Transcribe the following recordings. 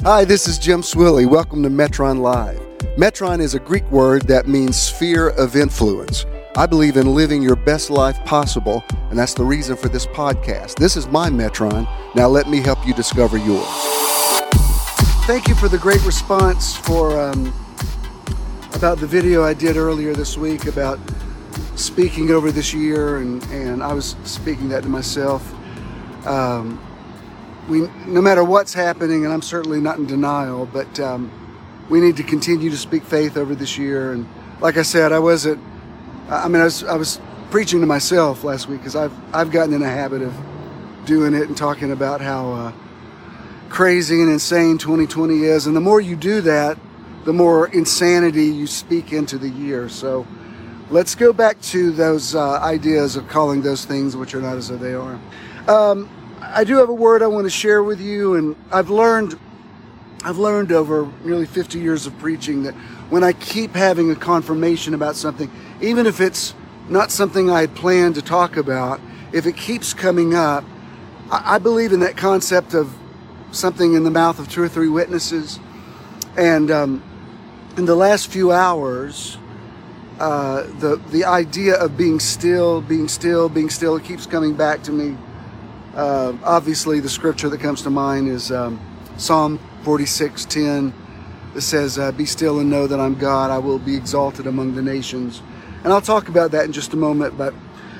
Hi, this is Jim Swilley. Welcome to Metron Live. Metron is a Greek word that means sphere of influence. I believe in living your best life possible, and that's the reason for this podcast. This is my Metron. Now let me help you discover yours. Thank you for the great response about the video I did earlier this week about speaking over this year, and I was speaking that to myself. No matter what's happening, and I'm certainly not in denial, but we need to continue to speak faith over this year. And like I said, I was preaching to myself last week because I've gotten in a habit of doing it and talking about how crazy and insane 2020 is. And the more you do that, the more insanity you speak into the year. So let's go back to those ideas of calling those things which are not as though they are. I do have a word I want to share with you, and I've learned over nearly 50 years of preaching that when I keep having a confirmation about something, even if it's not something I had planned to talk about, if it keeps coming up, I believe in that concept of something in the mouth of two or three witnesses. And in the last few hours, the idea of being still, it keeps coming back to me. Obviously, the scripture that comes to mind is Psalm 46:10. It says, "Be still and know that I'm God. I will be exalted among the nations." And I'll talk about that in just a moment. But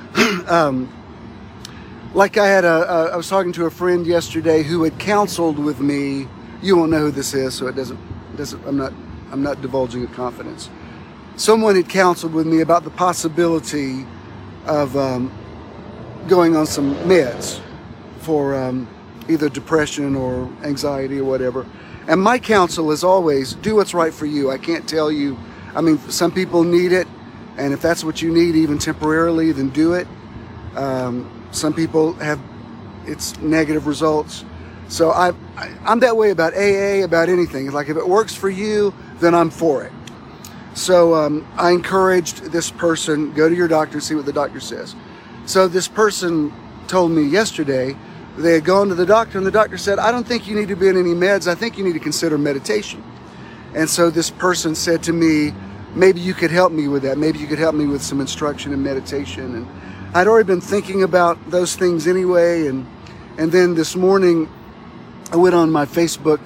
like I was talking to a friend yesterday who had counseled with me. You won't know who this is, so it doesn't. I'm not divulging a confidence. Someone had counseled with me about the possibility of going on some meds for either depression or anxiety or whatever. And my counsel is always, do what's right for you. I can't tell you. I mean, some people need it, and if that's what you need, even temporarily, then do it. Some people have its negative results. So I'm that way about AA, about anything. It's like, if it works for you, then I'm for it. So I encouraged this person, go to your doctor, see what the doctor says. So this person told me yesterday they had gone to the doctor, and the doctor said, I don't think you need to be on any meds. I think you need to consider meditation. And so this person said to me, maybe you could help me with that. Maybe you could help me with some instruction in meditation. And I'd already been thinking about those things anyway. And then this morning, I went on my Facebook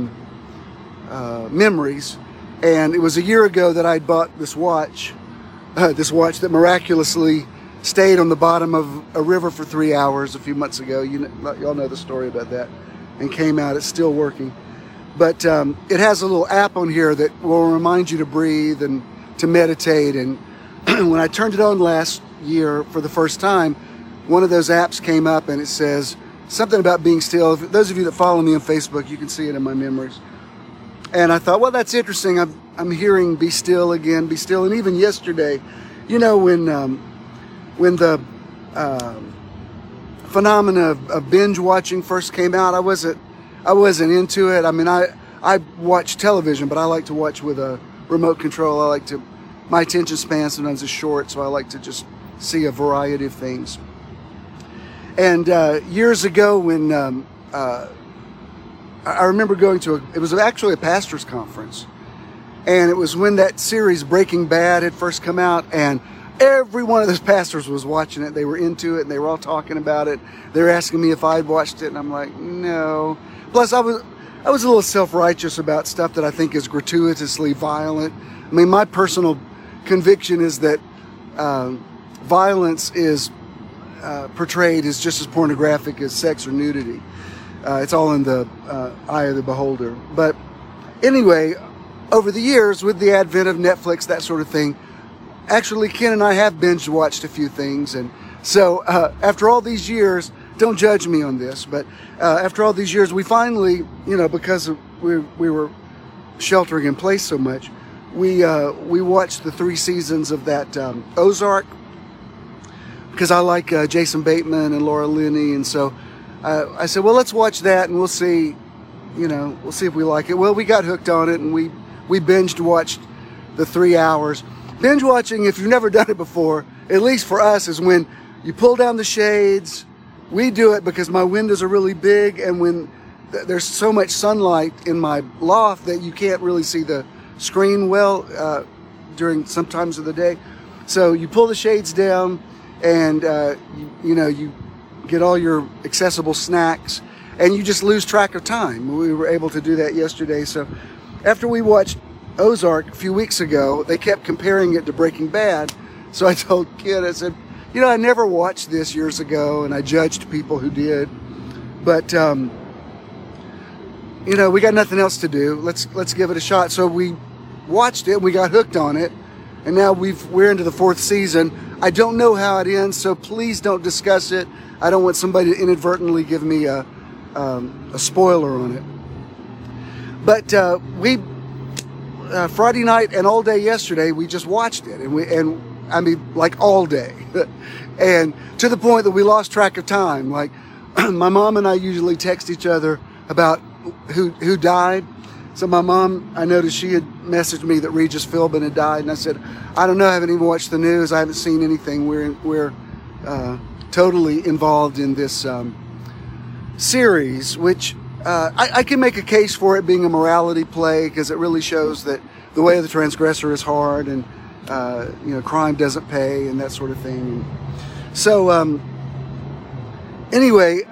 memories, and it was a year ago that I'd bought this watch that miraculously stayed on the bottom of a river for 3 hours a few months ago. Y'all know the story about that. And came out. It's still working. But it has a little app on here that will remind you to breathe and to meditate. And when I turned it on last year for the first time, one of those apps came up, and it says something about being still. Those of you that follow me on Facebook, you can see it in my memories. And I thought, well, that's interesting. I'm hearing be still again, be still. And even yesterday, when the phenomena of binge watching first came out, I wasn't into it. I mean, I watch television, but I like to watch with a remote control. My attention span sometimes is short, so I like to just see a variety of things. And years ago, when I remember going to it was actually a pastor's conference, and it was when that series Breaking Bad had first come out, and every one of those pastors was watching it. They were into it, and they were all talking about it. They were asking me if I'd watched it, and I'm like, no. Plus, I was a little self-righteous about stuff that I think is gratuitously violent. I mean, my personal conviction is that violence is portrayed as just as pornographic as sex or nudity. It's all in the eye of the beholder. But anyway, over the years, with the advent of Netflix, that sort of thing, actually, Ken and I have binge watched a few things. And so after all these years, don't judge me on this, but after all these years, we finally, because we were sheltering in place so much, we watched the 3 seasons of that Ozark, because I like Jason Bateman and Laura Linney. And so I said, well, let's watch that, and we'll see if we like it. Well, we got hooked on it, and we binged watched the 3 hours. Binge watching, if you've never done it before, at least for us, is when you pull down the shades. We do it because my windows are really big, and when there's so much sunlight in my loft that you can't really see the screen well during some times of the day. So you pull the shades down, and you get all your accessible snacks, and you just lose track of time. We were able to do that yesterday. So after we watched Ozark a few weeks ago, they kept comparing it to Breaking Bad. So I told Kid, I said, I never watched this years ago, and I judged people who did. But, we got nothing else to do. Let's give it a shot. So we watched it, we got hooked on it, and now we're into the 4th season. I don't know how it ends, so please don't discuss it. I don't want somebody to inadvertently give me a spoiler on it. But Friday night and all day yesterday, we just watched it, and I mean, like all day, and to the point that we lost track of time. Like, my mom and I usually text each other about who died. So my mom, I noticed she had messaged me that Regis Philbin had died, and I said, I don't know, I haven't even watched the news, I haven't seen anything. We're totally involved in this series, which I can make a case for it being a morality play, because it really shows that the way of the transgressor is hard, and crime doesn't pay, and that sort of thing. So anyway,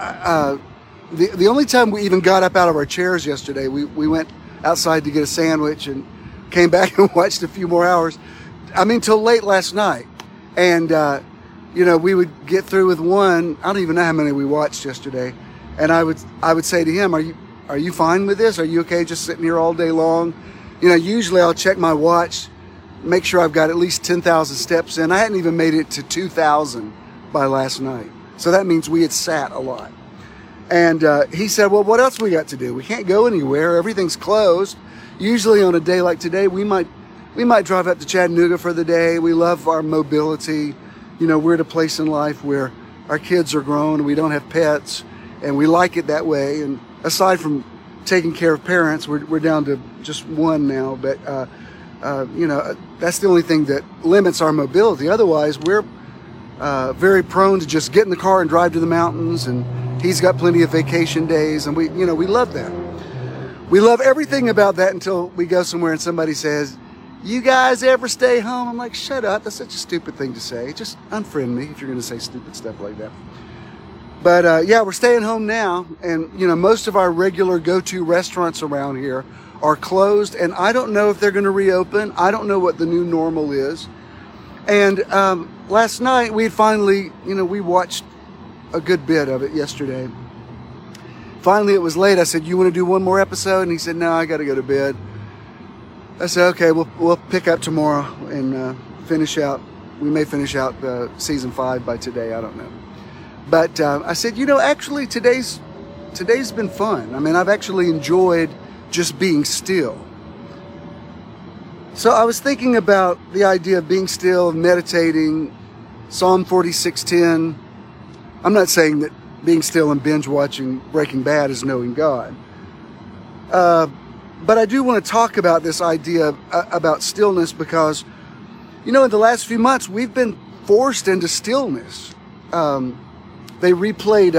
the only time we even got up out of our chairs yesterday, we went outside to get a sandwich and came back and watched a few more hours. I mean, till late last night. And we would get through with one. I don't even know how many we watched yesterday. And I would say to him, are you fine with this? Are you okay just sitting here all day long? Usually I'll check my watch, make sure I've got at least 10,000 steps in. I hadn't even made it to 2,000 by last night. So that means we had sat a lot. And he said, well, what else we got to do? We can't go anywhere. Everything's closed. Usually on a day like today, we might drive up to Chattanooga for the day. We love our mobility. We're at a place in life where our kids are grown and we don't have pets, and we like it that way. And aside from taking care of parents, we're down to just one now. But, that's the only thing that limits our mobility. Otherwise, we're very prone to just get in the car and drive to the mountains, and he's got plenty of vacation days, and we love that. We love everything about that until we go somewhere and somebody says, you guys ever stay home? I'm like, shut up. That's such a stupid thing to say. Just unfriend me if you're going to say stupid stuff like that. But we're staying home now, and most of our regular go-to restaurants around here are closed, and I don't know if they're going to reopen. I don't know what the new normal is. And last night we finally, we watched a good bit of it yesterday. Finally, it was late. I said, you want to do one more episode? And he said, no, I got to go to bed. I said, okay, we'll pick up tomorrow and finish out. We may finish out season 5 by today. I don't know. But I said, actually today's been fun. I mean, I've actually enjoyed just being still. So I was thinking about the idea of being still, of meditating, Psalm 46:10. I'm not saying that being still and binge watching Breaking Bad is knowing God. But I do want to talk about this idea about stillness, because, in the last few months, we've been forced into stillness. They replayed,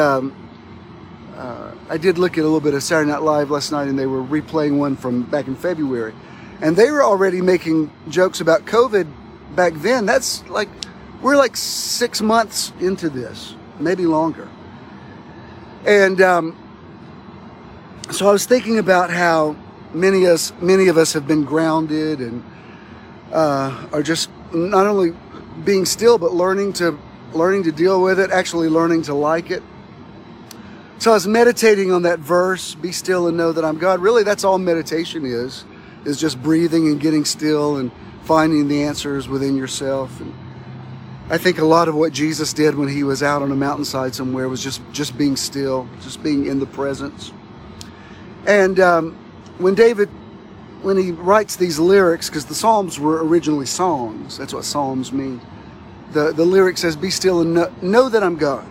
I did look at a little bit of Saturday Night Live last night, and they were replaying one from back in February. And they were already making jokes about COVID back then. That's like, we're like 6 months into this, maybe longer. And so I was thinking about how many of us have been grounded and are just not only being still, but learning to deal with it, actually learning to like it. So I was meditating on that verse, be still and know that I'm God. Really, that's all meditation is just breathing and getting still and finding the answers within yourself. And I think a lot of what Jesus did when he was out on a mountainside somewhere was just being still, just being in the presence. And when he writes these lyrics, because the Psalms were originally songs, that's what Psalms mean. The lyric says, be still and know that I'm God.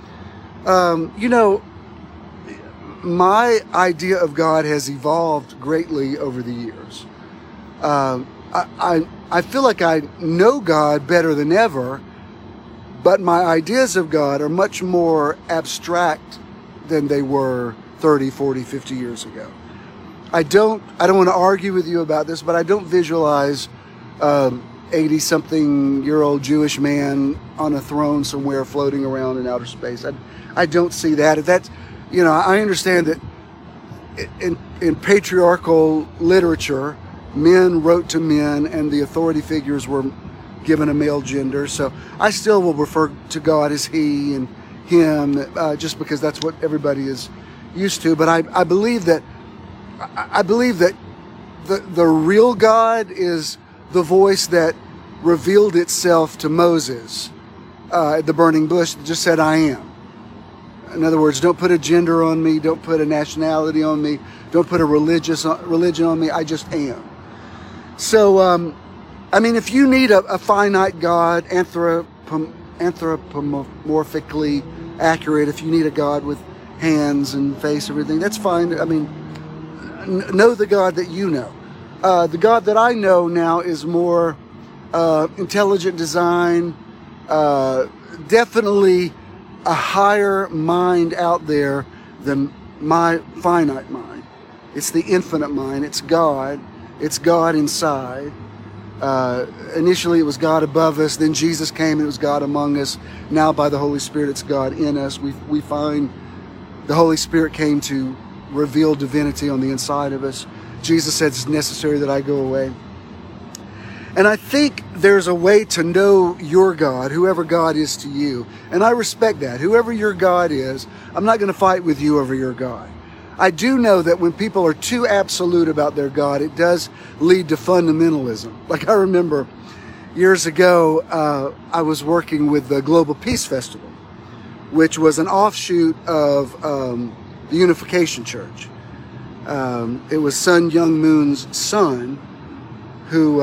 My idea of God has evolved greatly over the years. I feel like I know God better than ever, but my ideas of God are much more abstract than they were 30, 40, 50 years ago. I don't want to argue with you about this, but I don't visualize 80-something-year-old Jewish man on a throne somewhere floating around in outer space. I don't see that. That's, I understand that in patriarchal literature, men wrote to men and the authority figures were given a male gender. So I still will refer to God as he and him, just because that's what everybody is used to. But I believe that the real God is the voice that revealed itself to Moses at the burning bush that just said, I am. In other words, don't put a gender on me, don't put a nationality on me, don't put a religion on me, I just am. So, if you need a finite God, anthropomorphically accurate, if you need a God with hands and face, everything, that's fine. Know the God that you know. The God that I know now is more intelligent design, definitely a higher mind out there than my finite mind. It's the infinite mind. It's God. It's God inside. Initially it was God above us. Then Jesus came and it was God among us. Now by the Holy Spirit it's God in us. We find the Holy Spirit came to reveal divinity on the inside of us. Jesus said it's necessary that I go away. And I think there's a way to know your God, whoever God is to you. And I respect that. Whoever your God is, I'm not going to fight with you over your God. I do know that when people are too absolute about their God, it does lead to fundamentalism. Like I remember years ago, I was working with the Global Peace Festival, which was an offshoot of the Unification Church. It was Sun Young Moon's son who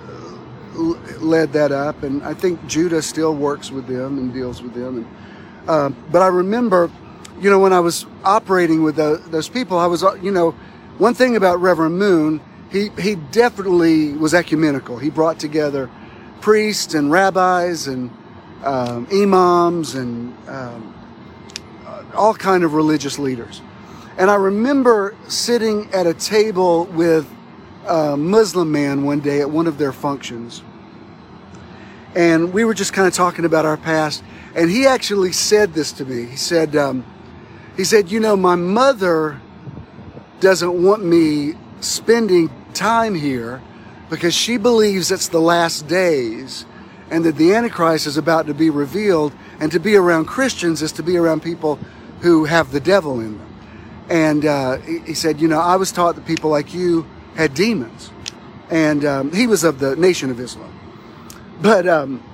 led that up, and I think Judah still works with them and deals with them. But I remember, when I was operating with those people, I was, one thing about Reverend Moon, he definitely was ecumenical. He brought together priests and rabbis and imams and all kind of religious leaders. And I remember sitting at a table with a Muslim man one day at one of their functions. And we were just kind of talking about our past. And he actually said this to me. He said, my mother doesn't want me spending time here because she believes it's the last days and that the Antichrist is about to be revealed, and to be around Christians is to be around people who have the devil in them. And he said, I was taught that people like you had demons. And he was of the Nation of Islam. But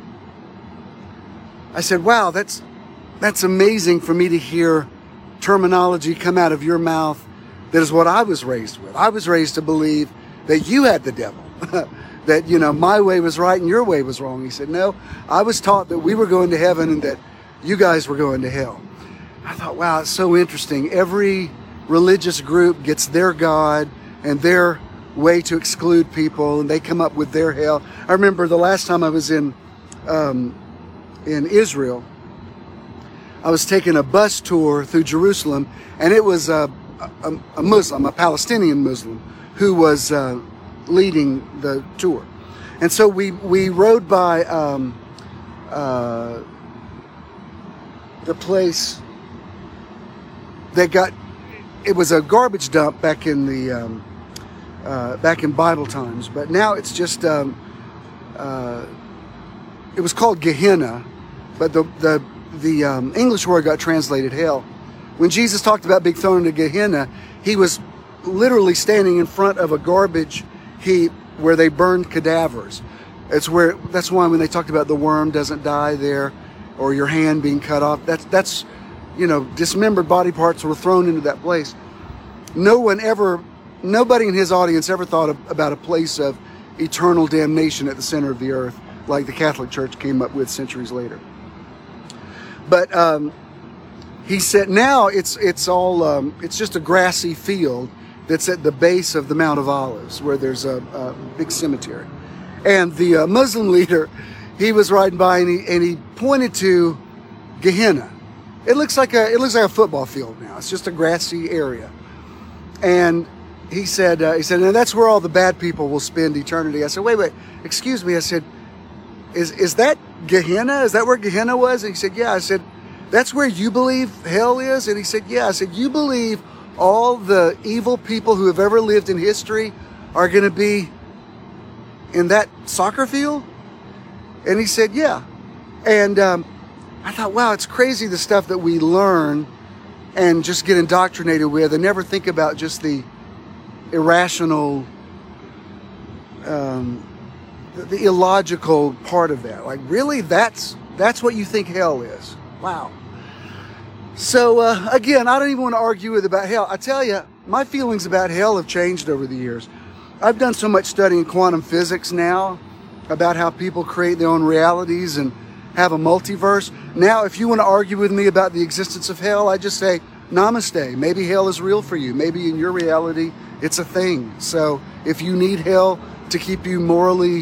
I said, wow, that's amazing for me to hear terminology come out of your mouth that is what I was raised with. I was raised to believe that you had the devil, that, my way was right and your way was wrong. He said, no, I was taught that we were going to heaven and that you guys were going to hell. I thought, wow, it's so interesting. Every religious group gets their God and their way to exclude people, and they come up with their hell. I remember the last time I was in Israel, I was taking a bus tour through Jerusalem, and it was a Muslim, a Palestinian Muslim, who was leading the tour. And so we rode by the place that it was a garbage dump back in Bible times, but now it's just it was called Gehenna, but the English word got translated hell. When Jesus talked about being thrown into Gehenna, he was literally standing in front of a garbage heap where they burned cadavers. That's why when they talked about the worm doesn't die there, or your hand being cut off, that's dismembered body parts were thrown into that place. Nobody in his audience ever thought about a place of eternal damnation at the center of the earth, like the Catholic Church came up with centuries later. But he said now it's just a grassy field that's at the base of the Mount of Olives, where there's a big cemetery. And the Muslim leader, he was riding by and he pointed to Gehenna. It looks like a football field now. It's just a grassy area. And he said, "Now that's where all the bad people will spend eternity." I said, "Wait, excuse me." I said, "Is that Gehenna? Is that where Gehenna was?" And he said, "Yeah." I said, "That's where you believe hell is?" And he said, "Yeah." I said, "You believe all the evil people who have ever lived in history are going to be in that soccer field?" And he said, "Yeah." And I thought, wow, it's crazy the stuff that we learn and just get indoctrinated with and never think about just the irrational, the illogical part of that. Like, really, that's what you think hell is? Wow. So again, I don't even want to argue with about hell. I tell you, my feelings about hell have changed over the years. I've done so much studying quantum physics now about how people create their own realities and have a multiverse. Now, if you want to argue with me about the existence of hell, I just say, namaste. Maybe hell is real for you. Maybe in your reality, it's a thing. So if you need hell to keep you morally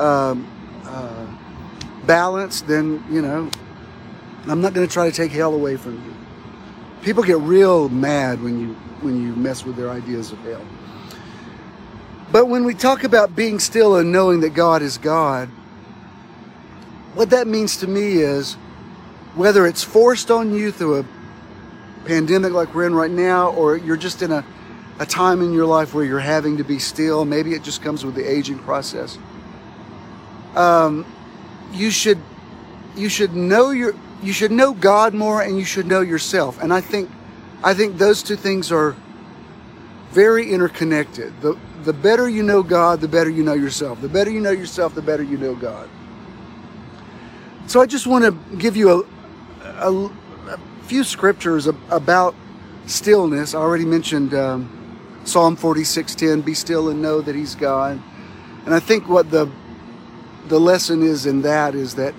balanced, then, I'm not going to try to take hell away from you. People get real mad when you mess with their ideas of hell. But when we talk about being still and knowing that God is God, what that means to me is, whether it's forced on you through a pandemic like we're in right now, or you're just in a time in your life where you're having to be still, maybe it just comes with the aging process. You should know God more, and you should know yourself. And I think those two things are very interconnected. The better you know God, the better you know yourself. The better you know yourself, the better you know God. So I just want to give you a few scriptures about stillness. I already mentioned Psalm 46:10, "Be still and know that He's God." And I think what the lesson is in that is that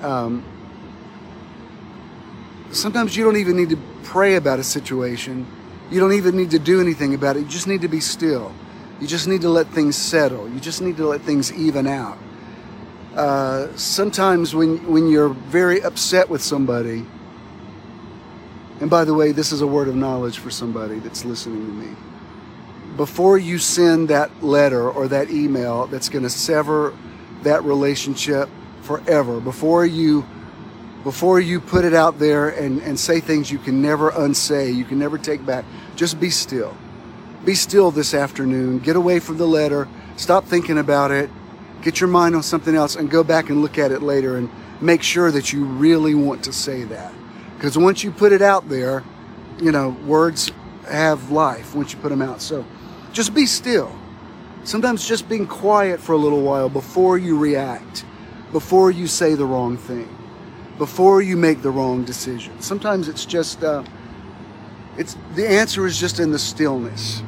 sometimes you don't even need to pray about a situation. You don't even need to do anything about it. You just need to be still. You just need to let things settle. You just need to let things even out. Sometimes when you're very upset with somebody, and by the way, this is a word of knowledge for somebody that's listening to me. Before you send that letter or that email that's going to sever that relationship forever, before you put it out there and say things you can never unsay, you can never take back, just be still. Be still this afternoon. Get away from the letter. Stop thinking about it. Get your mind on something else and go back and look at it later and make sure that you really want to say that. Because once you put it out there, words have life once you put them out. So just be still. Sometimes just being quiet for a little while before you react, before you say the wrong thing, before you make the wrong decision. Sometimes it's just, the answer is just in the stillness.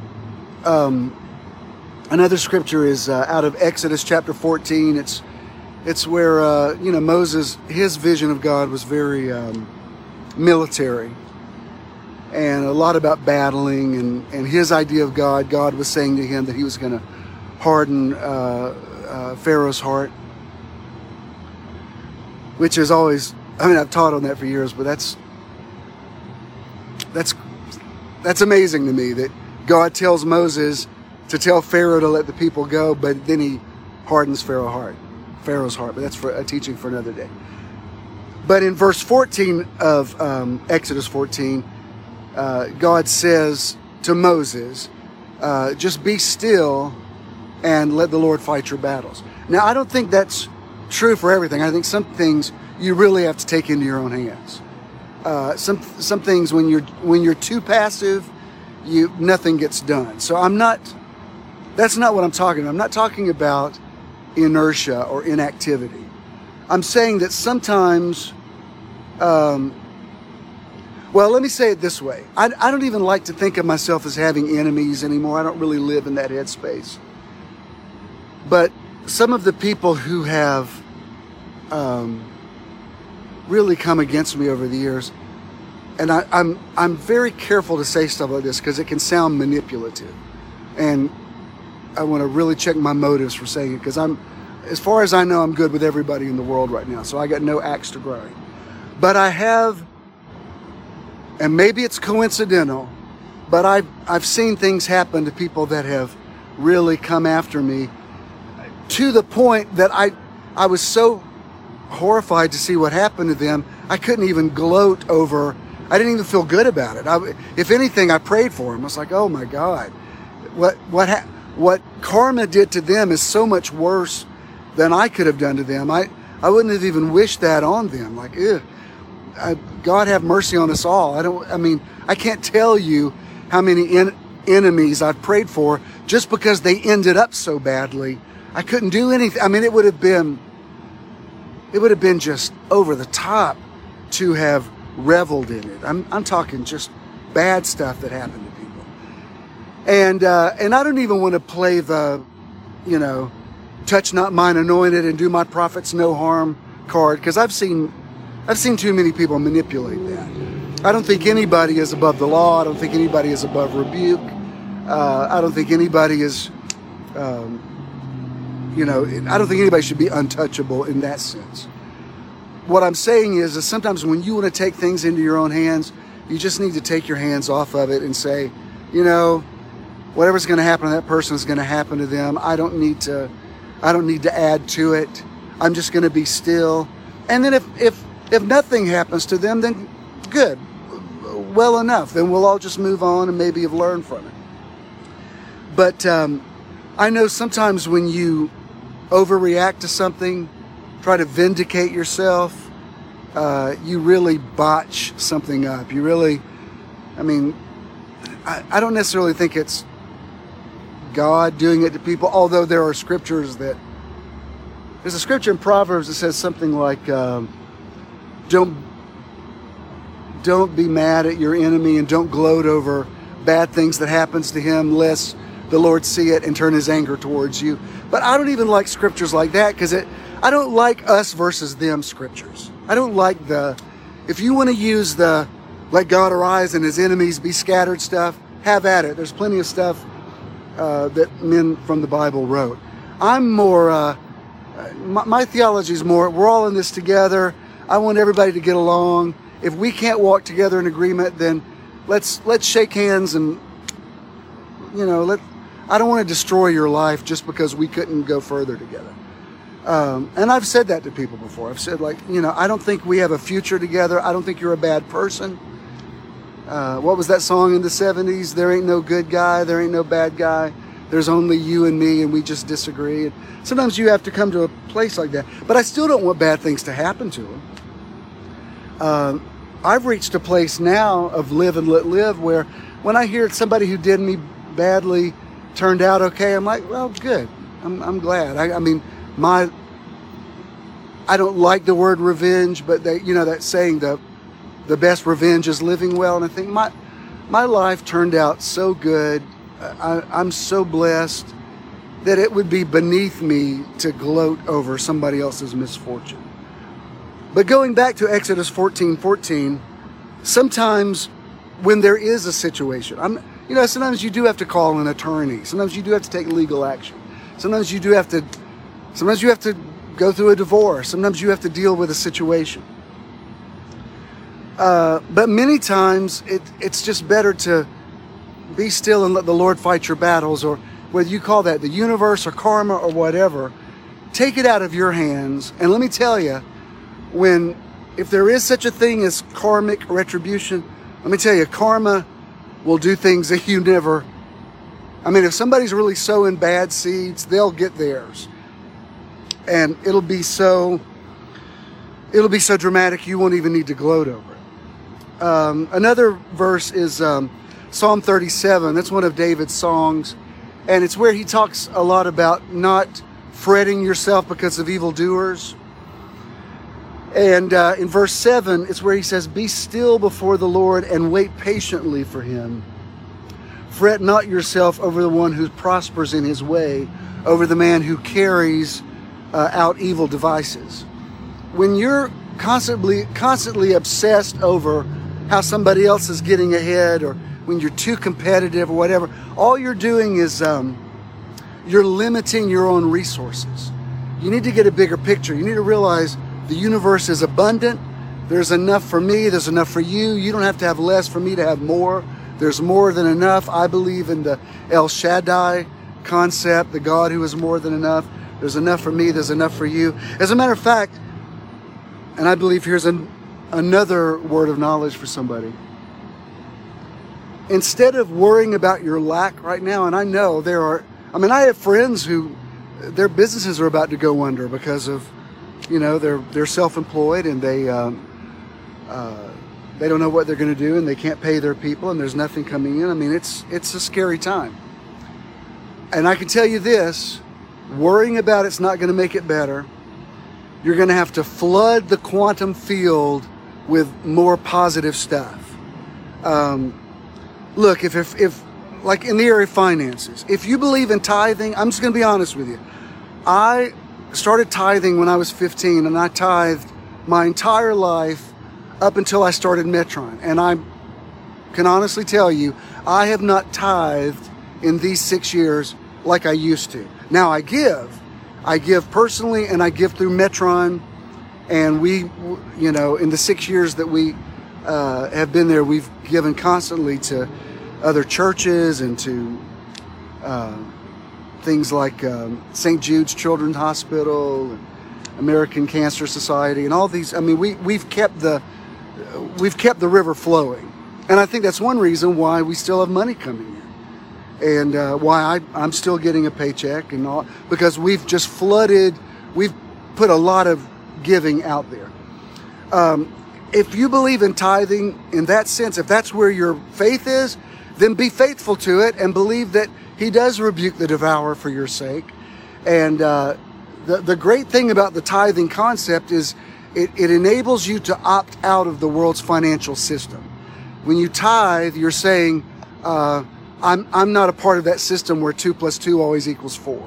Another scripture is out of Exodus chapter 14. It's where, Moses, his vision of God was very military and a lot about battling, and his idea of God was saying to him that he was going to harden Pharaoh's heart, which is always, I've taught on that for years, but that's amazing to me that God tells Moses to tell Pharaoh to let the people go, but then he hardens Pharaoh's heart. But that's for a teaching for another day. But in verse 14 of Exodus 14, God says to Moses, just be still and let the Lord fight your battles. Now, I don't think that's true for everything. I think some things you really have to take into your own hands. Some things when you're too passive, nothing gets done. So that's not what I'm talking about. I'm not talking about inertia or inactivity. I'm saying that sometimes, let me say it this way. I don't even like to think of myself as having enemies anymore. I don't really live in that headspace. But some of the people who have really come against me over the years, and I'm very careful to say stuff like this because it can sound manipulative. And I want to really check my motives for saying it, because as far as I know, I'm good with everybody in the world right now. So I got no axe to grind. But I have And maybe it's coincidental, but I've seen things happen to people that have really come after me, to the point that I was so horrified to see what happened to them. I couldn't even gloat over. I didn't even feel good about it. If anything, I prayed for them. I was like, oh my God, what karma did to them is so much worse than I could have done to them. I wouldn't have even wished that on them. Like, ew. God have mercy on us all. I can't tell you how many enemies I've prayed for just because they ended up so badly. I couldn't do anything. I mean, it would have been just over the top to have reveled in it. I'm talking just bad stuff that happened to people. And I don't even want to play the, touch not mine anointed and do my prophets no harm card, because I've seen too many people manipulate that. I don't think anybody is above the law. I don't think anybody is above rebuke. I don't think anybody is, I don't think anybody should be untouchable in that sense. What I'm saying is that sometimes when you want to take things into your own hands, you just need to take your hands off of it and say, whatever's going to happen to that person is going to happen to them. I don't need to add to it. I'm just going to be still. And then if nothing happens to them, then good, well enough. Then we'll all just move on and maybe have learned from it. But I know sometimes when you overreact to something, try to vindicate yourself, you really botch something up. You really, I don't necessarily think it's God doing it to people, although there are scriptures there's a scripture in Proverbs that says something like, don't be mad at your enemy and don't gloat over bad things that happens to him, lest the Lord see it and turn his anger towards you. But I don't even like scriptures like that, because I don't like us versus them scriptures. I don't like if you want to use the let God arise and his enemies be scattered stuff, have at it. There's plenty of stuff that men from the Bible wrote. I'm more, my theology is more, we're all in this together. I want everybody to get along. If we can't walk together in agreement, then let's shake hands and, I don't want to destroy your life just because we couldn't go further together. And I've said that to people before. I've said, I don't think we have a future together. I don't think you're a bad person. What was that song in the 70s? There ain't no good guy. There ain't no bad guy. There's only you and me, and we just disagree. And sometimes you have to come to a place like that. But I still don't want bad things to happen to them. I've reached a place now of live and let live, where when I hear somebody who did me badly turned out okay, I'm like, well, good. I'm glad. I don't like the word revenge, but that saying, the best revenge is living well. And I think my life turned out so good. I'm so blessed that it would be beneath me to gloat over somebody else's misfortune. But going back to Exodus 14:14, sometimes when there is a situation, sometimes you do have to call an attorney. Sometimes you do have to take legal action. Sometimes you have to go through a divorce. Sometimes you have to deal with a situation. But many times it's just better to be still and let the Lord fight your battles, or whether you call that the universe or karma or whatever. Take it out of your hands. And let me tell you, if there is such a thing as karmic retribution, let me tell you, karma will do things that you never. If somebody's really sowing bad seeds, they'll get theirs. And it'll be so dramatic you won't even need to gloat over it. Another verse is Psalm 37. That's one of David's songs. And it's where he talks a lot about not fretting yourself because of evildoers. And in verse 7, it's where he says, be still before the Lord and wait patiently for him. Fret not yourself over the one who prospers in his way, over the man who carries out evil devices. When you're constantly obsessed over how somebody else is getting ahead, or when you're too competitive or whatever, all you're doing is you're limiting your own resources. You need to get a bigger picture. You need to realize the universe is abundant. There's enough for me. There's enough for you. You don't have to have less for me to have more. There's more than enough. I believe in the El Shaddai concept, the God who is more than enough. There's enough for me. There's enough for you. As a matter of fact, and I believe here's another word of knowledge for somebody. Instead of worrying about your lack right now, and I know I have friends who their businesses are about to go under because of, they're self-employed and they don't know what they're going to do and they can't pay their people and there's nothing coming in. I mean, it's a scary time. And I can tell you this, worrying about it's not going to make it better. You're going to have to flood the quantum field with more positive stuff. Look, if like in the area of finances, if you believe in tithing, I'm just going to be honest with you. I started tithing when I was 15, and I tithed my entire life up until I started Metron. And I can honestly tell you, I have not tithed in these 6 years like I used to. Now I give personally, and I give through Metron. And we, in the 6 years that we have been there, we've given constantly to other churches and to things like St. Jude's Children's Hospital, and American Cancer Society, and all these. I mean, we've kept the river flowing, and I think that's one reason why we still have money coming in, and why I'm still getting a paycheck and all, because we've just flooded. We've put a lot of giving out there. If you believe in tithing in that sense, if that's where your faith is, then be faithful to it and believe that He does rebuke the devourer for your sake. And the great thing about the tithing concept is it enables you to opt out of the world's financial system. When you tithe, you're saying, I'm not a part of that system where 2 + 2 always equals 4.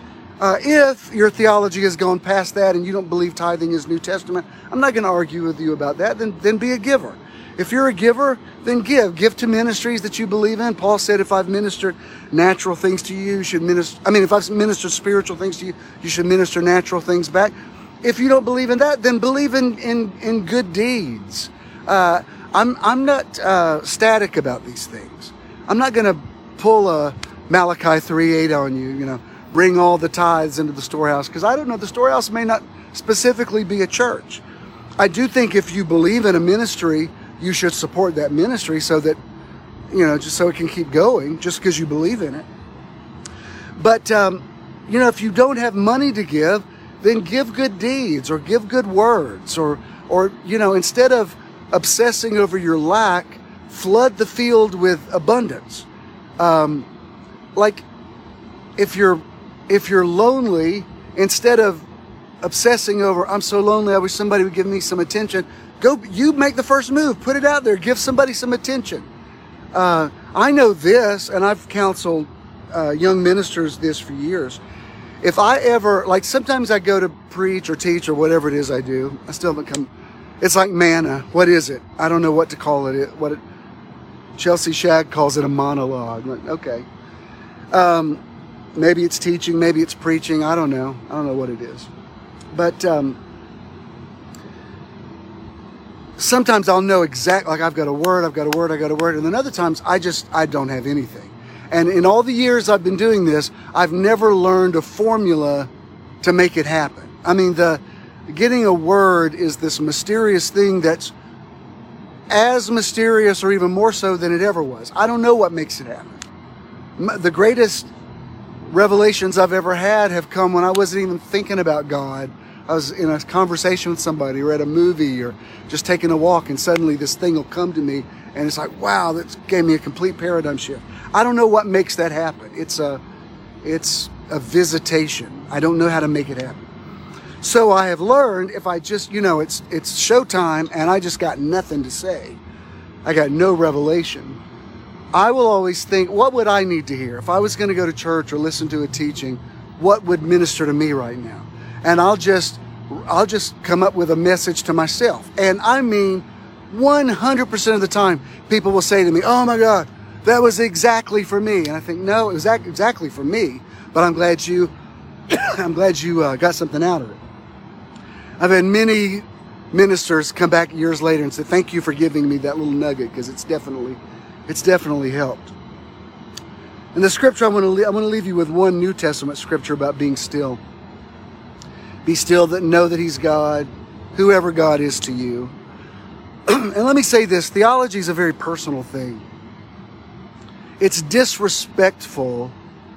If your theology has gone past that and you don't believe tithing is New Testament, I'm not going to argue with you about that. Then be a giver. If you're a giver, then give. Give to ministries that you believe in. Paul said, if I've ministered natural things to you, you should minister. If I've ministered spiritual things to you, you should minister natural things back. If you don't believe in that, then believe in good deeds. I'm not static about these things. I'm not going to pull a Malachi 3:8 on you, bring all the tithes into the storehouse, because I don't know, the storehouse may not specifically be a church. I do think if you believe in a ministry, you should support that ministry so that, just so it can keep going, just because you believe in it. But, if you don't have money to give, then give good deeds or give good words or instead of obsessing over your lack, flood the field with abundance. Like if you're lonely, instead of obsessing over, I'm so lonely, I wish somebody would give me some attention, you make the first move, put it out there, give somebody some attention. I know this, and I've counseled young ministers this for years. If I ever, sometimes I go to preach or teach or whatever it is I do, I still haven't come, it's like manna. What is it? I don't know what to call it. Chelsea Shag calls it a monologue. Okay. Maybe it's teaching, maybe it's preaching. I don't know what it is. But sometimes I'll know exactly, I've got a word. And then other times I don't have anything. And in all the years I've been doing this, I've never learned a formula to make it happen. Getting a word is this mysterious thing that's as mysterious or even more so than it ever was. I don't know what makes it happen. The greatest revelations I've ever had have come when I wasn't even thinking about God. I was in a conversation with somebody or at a movie or just taking a walk, and suddenly this thing will come to me and it's like, wow, that gave me a complete paradigm shift. I don't know what makes that happen. It's a visitation. I don't know how to make it happen. So I have learned, if I just, it's showtime and I just got nothing to say, I got no revelation, I will always think, what would I need to hear? If I was going to go to church or listen to a teaching, what would minister to me right now? And I'll just come up with a message to myself. And 100% of the time, people will say to me, oh my God, that was exactly for me. And I think, no, it was exactly for me, but I'm glad you got something out of it. I've had many ministers come back years later and say, thank you for giving me that little nugget, because it's definitely helped. And the scripture I want to leave you with one New Testament scripture about being still. Be still, that know that He's God, whoever God is to you. And let me say this, theology is a very personal thing. It's disrespectful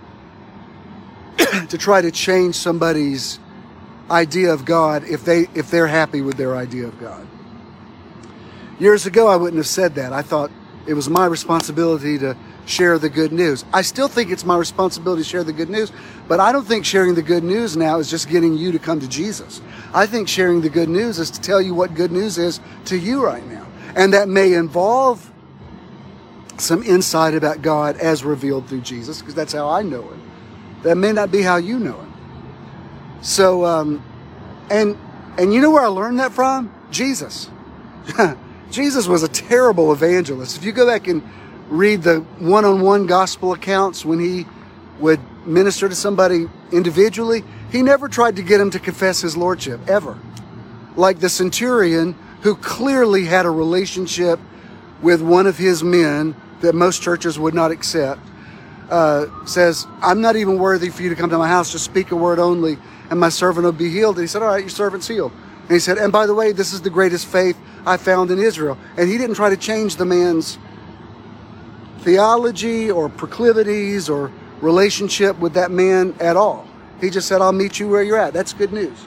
to try to change somebody's idea of God if they're happy with their idea of God. Years ago, I wouldn't have said that. I thought it was my responsibility to share the good news. I still think it's my responsibility to share the good news, but I don't think sharing the good news now is just getting you to come to Jesus. I think sharing the good news is to tell you what good news is to you right now. And that may involve some insight about God as revealed through Jesus, because that's how I know Him. That may not be how you know Him. So, and you know where I learned that from? Jesus. Jesus was a terrible evangelist. If you go back and read the one-on-one gospel accounts when He would minister to somebody individually, He never tried to get him to confess His lordship, ever. Like the centurion, who clearly had a relationship with one of His men that most churches would not accept, says, I'm not even worthy for you to come to my house, just speak a word only, and my servant will be healed. And he said, all right, your servant's healed. And he said, and by the way, this is the greatest faith I found in Israel. And he didn't try to change the man's theology or proclivities or relationship with that man at all. He just said, I'll meet you where you're at. That's good news.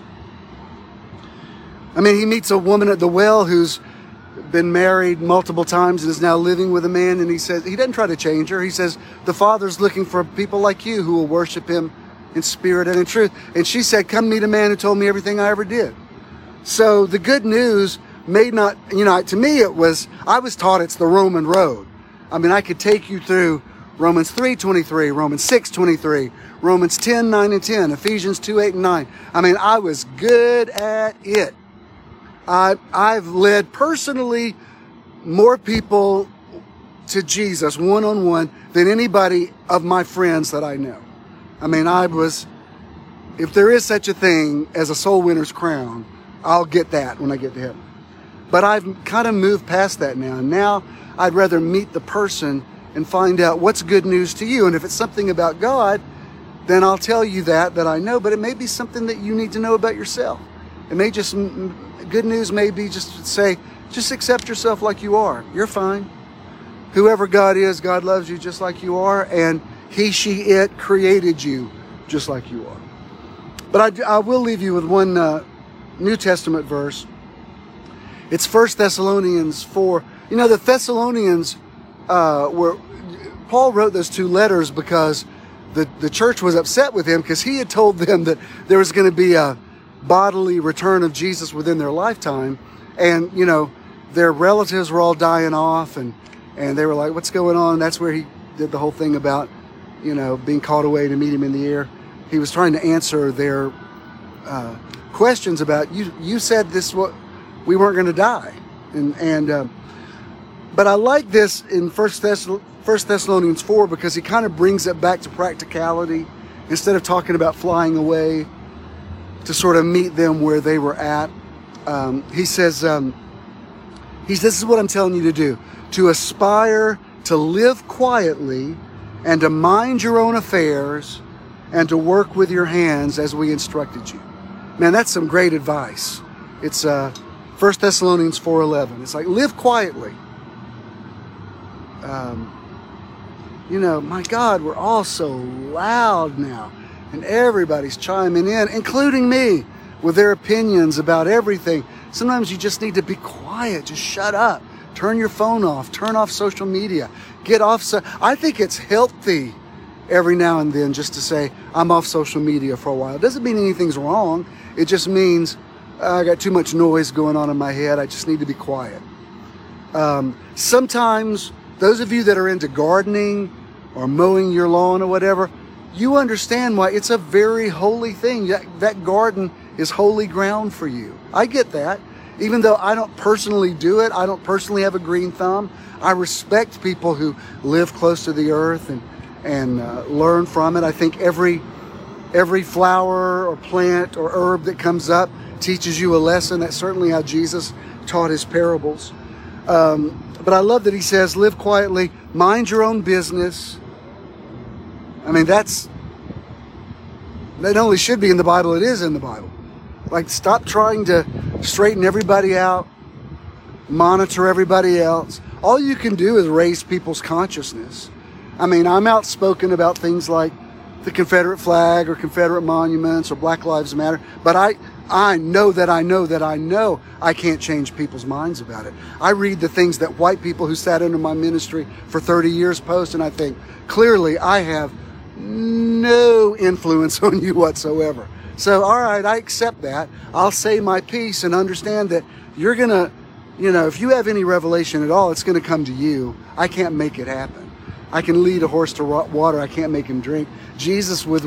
I mean, he meets a woman at the well who's been married multiple times and is now living with a man, and he says, he doesn't try to change her. He says, the Father's looking for people like you who will worship Him in spirit and in truth. And she said, come meet a man who told me everything I ever did. So the good news may not, to me I was taught it's the Roman road. I mean, I could take you through Romans 3:23, Romans 6:23, Romans 10:9 and 10, Ephesians 2:8 and 9. I mean, I was good at it. I've led personally more people to Jesus one-on-one than anybody of my friends that I know. I mean, if there is such a thing as a soul winner's crown, I'll get that when I get to heaven. But I've kind of moved past that now. And now I'd rather meet the person and find out what's good news to you. And if it's something about God, then I'll tell you that I know, but it may be something that you need to know about yourself. It may just, good news may be just to say, just accept yourself like you are. You're fine. Whoever God is, God loves you just like you are, and He, she, it created you just like you are. But I will leave you with one New Testament verse. It's 1 Thessalonians 4. You know, the Thessalonians Paul wrote those two letters because the church was upset with him, because he had told them that there was going to be a bodily return of Jesus within their lifetime. And, their relatives were all dying off, and they were like, what's going on? That's where he did the whole thing about, being called away to meet Him in the air. He was trying to answer their questions about, you said this, we weren't going to die. But I like this in 1 Thessalonians 4, because he kind of brings it back to practicality. Instead of talking about flying away, to sort of meet them where they were at. He says, this is what I'm telling you to do. To aspire to live quietly and to mind your own affairs and to work with your hands as we instructed you. Man, that's some great advice. It's 1 Thessalonians 4:11. It's like, live quietly. My God, we're all so loud now. And everybody's chiming in, including me, with their opinions about everything. Sometimes you just need to be quiet. Just shut up. Turn your phone off. Turn off social media. Get off. I think it's healthy every now and then just to say, I'm off social media for a while. It doesn't mean anything's wrong. It just means I got too much noise going on in my head. I just need to be quiet. Sometimes, those of you that are into gardening or mowing your lawn or whatever, you understand why it's a very holy thing. That garden is holy ground for you. I get that. Even though I don't personally do it, I don't personally have a green thumb, I respect people who live close to the earth and learn from it. I think every every flower or plant or herb that comes up teaches you a lesson. That's certainly how Jesus taught his parables. But I love that he says, live quietly, mind your own business. I mean, that not only should be in the Bible, it is in the Bible. Like, stop trying to straighten everybody out, monitor everybody else. All you can do is raise people's consciousness. I mean, I'm outspoken about things like the Confederate flag or Confederate monuments or Black Lives Matter, but I know that I can't change people's minds about it. I read the things that white people who sat under my ministry for 30 years post, and I think, clearly I have no influence on you whatsoever. So, all right, I accept that. I'll say my piece and understand that you're going to, if you have any revelation at all, it's going to come to you. I can't make it happen. I can lead a horse to water. I can't make him drink. Jesus was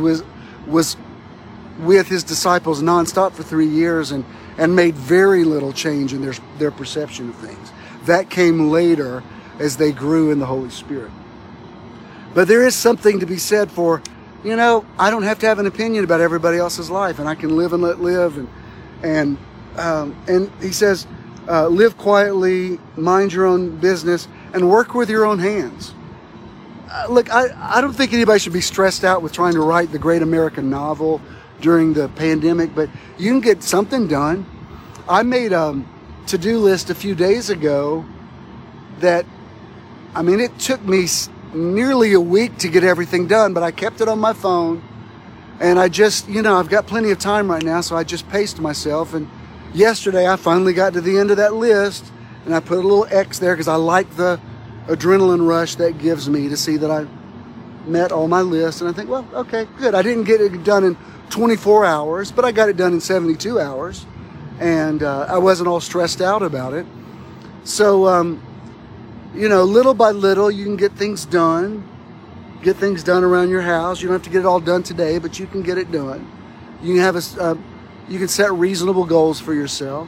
with his disciples nonstop for 3 years and made very little change in their perception of things. That came later as they grew in the Holy Spirit. But there is something to be said for, I don't have to have an opinion about everybody else's life, and I can live and let live. And he says, live quietly, mind your own business, and work with your own hands. Look, I don't think anybody should be stressed out with trying to write the great American novel during the pandemic, but you can get something done. I made a to-do list a few days ago that, it took me nearly a week to get everything done, but I kept it on my phone, and I just, I've got plenty of time right now, so I just paced myself, and yesterday I finally got to the end of that list, and I put a little X there because I like the adrenaline rush that gives me to see that I met all my lists, and I think, well, okay, good. I didn't get it done in 24 hours, but I got it done in 72 hours, and I wasn't all stressed out about it. So, little by little, you can get things done around your house. You don't have to get it all done today, but you can get it done. You can have you can set reasonable goals for yourself.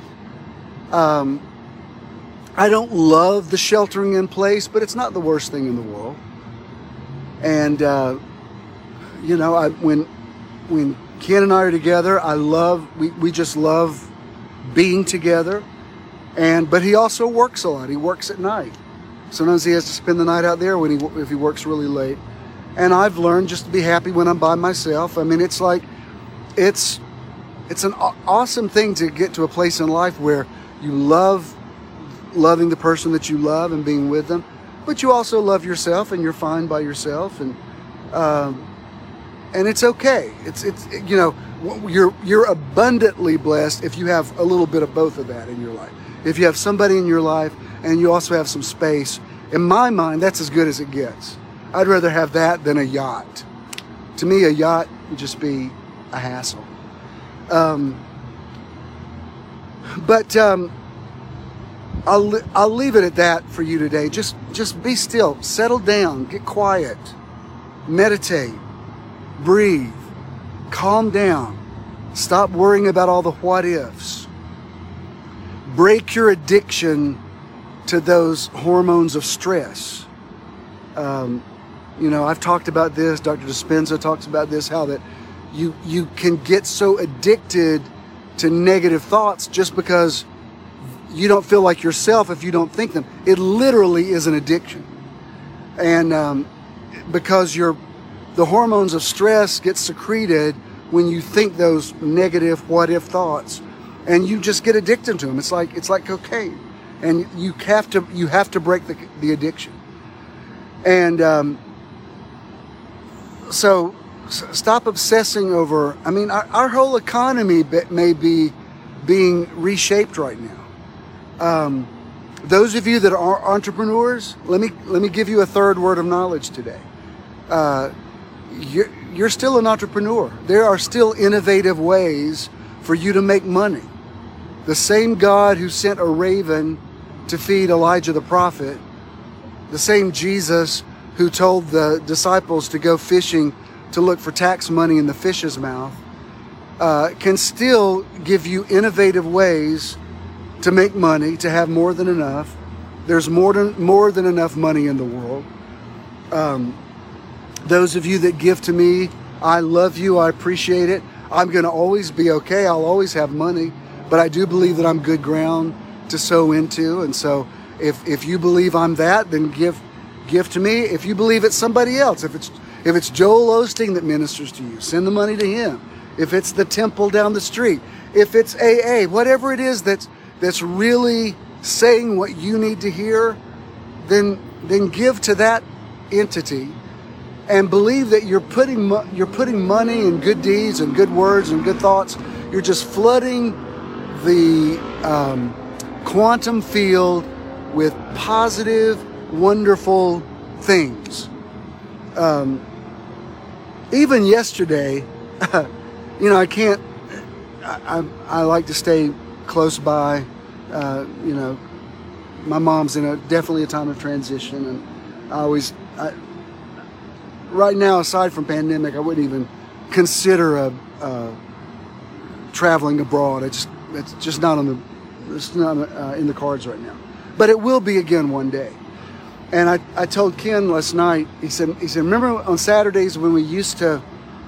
I don't love the sheltering in place, but it's not the worst thing in the world. And, when Ken and I are together, we just love being together. But he also works a lot. He works at night. Sometimes he has to spend the night out there if he works really late. And I've learned just to be happy when I'm by myself. It's an awesome thing to get to a place in life where you love loving the person that you love and being with them, but you also love yourself and you're fine by yourself, and it's okay. You're abundantly blessed if you have a little bit of both of that in your life. If you have somebody in your life and you also have some space, in my mind, that's as good as it gets. I'd rather have that than a yacht. To me, a yacht would just be a hassle. I'll leave it at that for you today. Just be still, settle down, get quiet, meditate, breathe, calm down, stop worrying about all the what ifs. Break your addiction to those hormones of stress. I've talked about this, Dr. Dispenza talks about this, how that you can get so addicted to negative thoughts just because you don't feel like yourself if you don't think them. It literally is an addiction. And because the hormones of stress get secreted when you think those negative what if thoughts, and you just get addicted to them. It's like cocaine, and you have to break the addiction. And so stop obsessing over. Our whole economy may be being reshaped right now. Those of you that are entrepreneurs, let me give you a third word of knowledge today. You're still an entrepreneur. There are still innovative ways for you to make money. The same God who sent a raven to feed Elijah the prophet, the same Jesus who told the disciples to go fishing to look for tax money in the fish's mouth, can still give you innovative ways to make money, to have more than enough. There's more than enough money in the world. Those of you that give to me I love you. I appreciate it. I'm going to always be okay. I'll always have money, but I do believe that I'm good ground to sow into. And so if you believe I'm that, then give to me. If you believe it's somebody else, if it's Joel Osteen that ministers to you, send the money to him. If it's the temple down the street, if it's AA, whatever it is that's really saying what you need to hear, then give to that entity, and believe that you're putting money and good deeds and good words and good thoughts. You're just flooding the quantum field with positive, wonderful things. Even yesterday, I like to stay close by. My mom's in definitely a time of transition, and right now, aside from pandemic, I wouldn't even consider traveling abroad. It's just not in the cards right now. But it will be again one day. And I told Ken last night. He said, remember on Saturdays when we used to,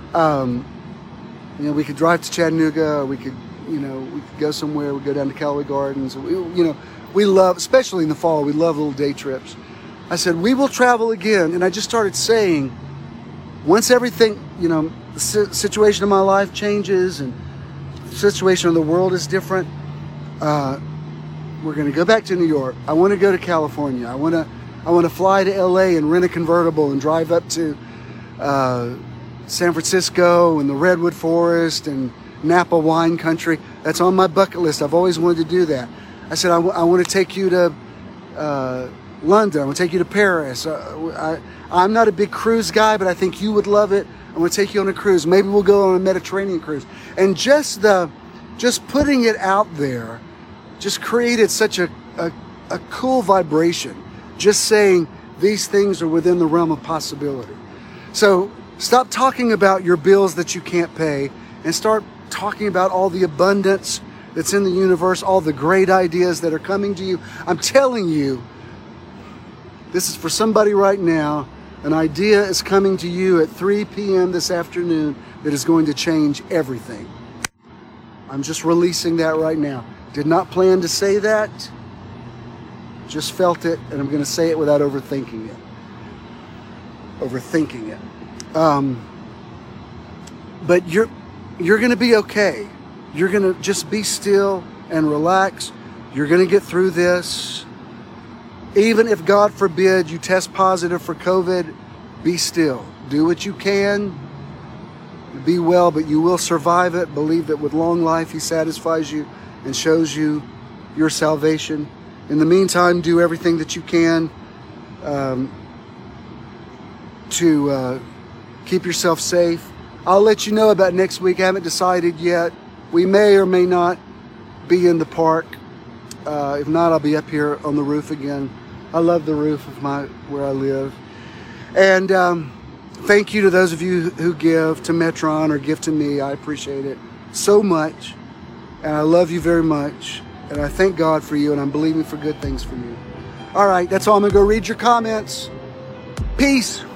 we could drive to Chattanooga, or we could go somewhere. We go down to Callaway Gardens. We love, especially in the fall, we love little day trips. I said, we will travel again. And I just started saying, once everything, the situation in my life changes and the situation in the world is different, we're going to go back to New York. I want to go to California. I want to fly to LA and rent a convertible and drive up to San Francisco and the Redwood Forest and Napa wine country. That's on my bucket list. I've always wanted to do that. I said, I want to take you to London. I want to take you to Paris. I'm not a big cruise guy, but I think you would love it. I want to take you on a cruise. Maybe we'll go on a Mediterranean cruise. And just putting it out there just created such a cool vibration. Just saying these things are within the realm of possibility. So stop talking about your bills that you can't pay and start talking about all the abundance that's in the universe, all the great ideas that are coming to you. I'm telling you, this is for somebody right now. An idea is coming to you at 3 p.m. this afternoon that is going to change everything. I'm just releasing that right now. Did not plan to say that. Just felt it, and I'm going to say it without overthinking it. But you're going to be okay. You're going to just be still and relax. You're going to get through this. Even if, God forbid, you test positive for COVID, be still. Do what you can. Be well, but you will survive it. Believe that with long life, He satisfies you and shows you your salvation. In the meantime, do everything that you can to keep yourself safe. I'll let you know about next week. I haven't decided yet. We may or may not be in the park. If not, I'll be up here on the roof again. I love the roof of where I live. And thank you to those of you who give to Metron or give to me. I appreciate it so much. And I love you very much. And I thank God for you, and I'm believing for good things for you. All right, that's all. I'm going to go read your comments. Peace.